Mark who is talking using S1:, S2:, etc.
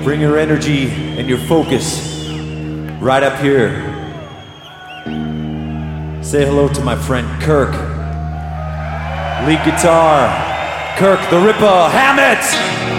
S1: bring your energy and your focus right up here. Say hello to my friend Kirk. Lead guitar, Kirk the Ripper Hammett.